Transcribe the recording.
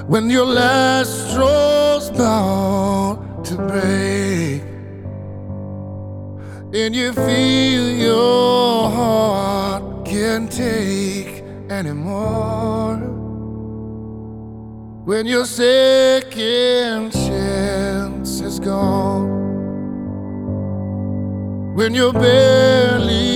when your last straw's bound to break, and you feel your heart can't take anymore, when your second chance is gone, when you're barely